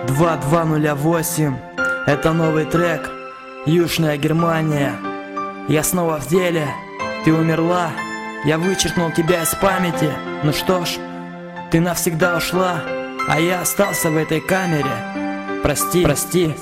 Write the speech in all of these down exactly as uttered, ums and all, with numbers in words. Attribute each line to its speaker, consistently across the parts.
Speaker 1: два два ноль восемь. Это новый трек. Южная Германия. Я снова в деле. Ты умерла. Я вычеркнул тебя из памяти. Ну что ж, ты навсегда ушла, а я остался в этой камере. Прости, прости.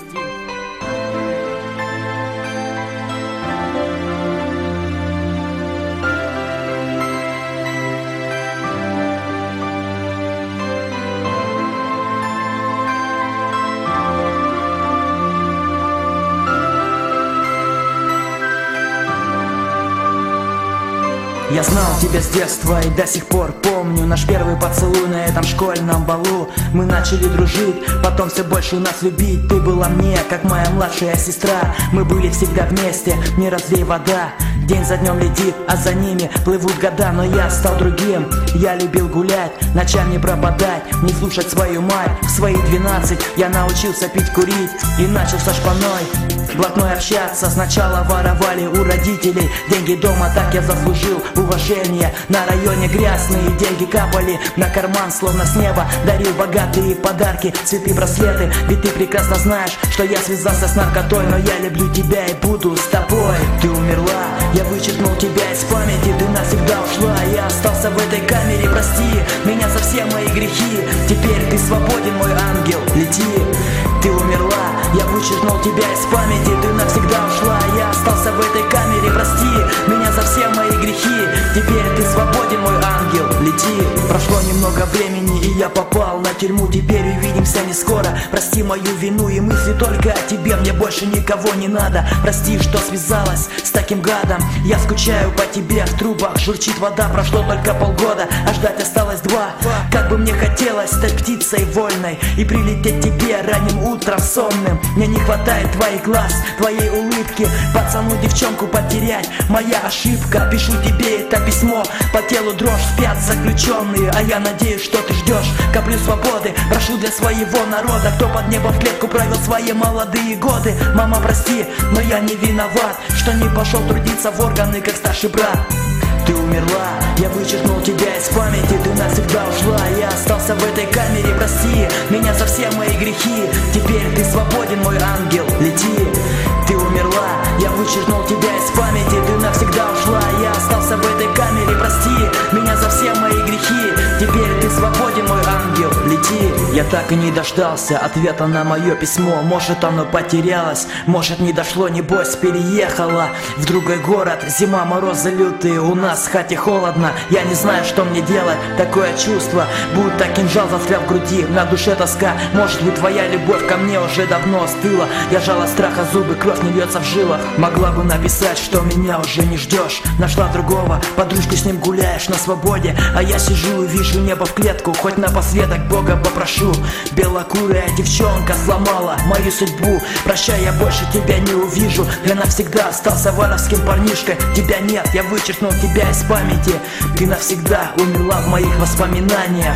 Speaker 1: Я знал тебя с детства и до сих пор помню наш первый поцелуй на этом школьном балу. Мы начали дружить, потом все больше нас любить. Ты была мне, как моя младшая сестра. Мы были всегда вместе, не разлей вода. День за днем летит, а за ними плывут года. Но я стал другим, я любил гулять, ночам не пропадать, не слушать свою мать. В свои двенадцать я научился пить, курить и начал со шпаной блатной общаться. Сначала воровали у родителей деньги дома, так я заслужил уважение. На районе грязные деньги капали на карман, словно с неба. Дарил богатые подарки, цветы, браслеты. Ведь ты прекрасно знаешь, что я связался с наркотой. Но я люблю тебя и буду с тобой. Ты умерла, я вычеркнул тебя из памяти. Ты навсегда ушла, я остался в этой камере. Прости меня за все мои грехи. Теперь ты свободен, мой ангел, лети. Ты умерла, я вычеркнул тебя из памяти. Ты навсегда ушла, я остался в этой камере. Прости меня за все мои грехи. Теперь ты свободен, мой ангел, лети. Прошло немного времени, и я попал на тюрьму. Теперь увидимся не скоро. Прости мою вину и мысли только о тебе. Мне больше никого не надо. Прости, что связалась с таким гадом. Я скучаю по тебе, в трубах журчит вода. Прошло только полгода, а ждать осталось два. Как бы мне хотелось стать птицей вольной и прилететь тебе ранним утром сонным. Мне не хватает твоих глаз, твоей улыбки. Пацану девчонку потерять, моя ошибка. Пишу тебе это письмо, по телу дрожь, спят заключенные. А я надеюсь, что ты ждешь каплю свободы. Прошу для своего народа, кто под небом в клетку провел свои молодые годы. Мама, прости, но я не виноват, что не пошел трудиться в органы, как старший брат. Ты умерла, я вычеркнул тебя из памяти. Ты навсегда ушла, я остался в этой камере. Прости меня за все мои грехи. Теперь ты свободен, мой ангел, лети. Ты умерла, я вычеркнул тебя из памяти. Ты навсегда ушла, я остался в этой камере. Прости меня за все мои грехи. Теперь ты свободен, мой ангел, лети. Я так и не дождался ответа на мое письмо. Может, оно потерялось, может, не дошло, небось переехала в другой город. Зима, морозы лютые, у нас в хате холодно. Я не знаю, что мне делать, такое чувство, будто кинжал застрял в груди. На душе тоска, может быть, твоя любовь ко мне уже давно остыла. Я жал от страха зубы, кровь не льется в жилах. Могла бы написать, что меня уже не ждешь. Нашла другого, подружку, с ним гуляешь на свободе. А я сижу и вижу небо в клетку. Хоть напоследок Бога попрошу. Белокурая девчонка сломала мою судьбу. Прощай, я больше тебя не увижу. Я навсегда остался воровским парнишкой. Тебя нет, я вычеркнул тебя из памяти. Ты навсегда умерла в моих воспоминаниях.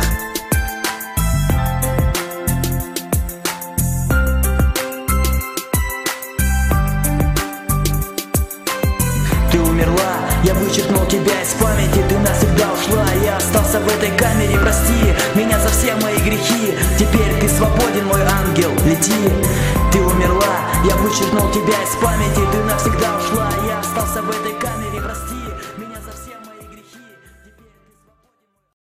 Speaker 1: Ты умерла, я вычеркнул тебя из памяти. Ты навсегда ушла, я остался в этой камере. Прости меня за все мои грехи. Теперь ты свободен, мой ангел, лети. Ты умерла, я вычеркнул тебя из памяти. Ты навсегда ушла, я остался в этой камере.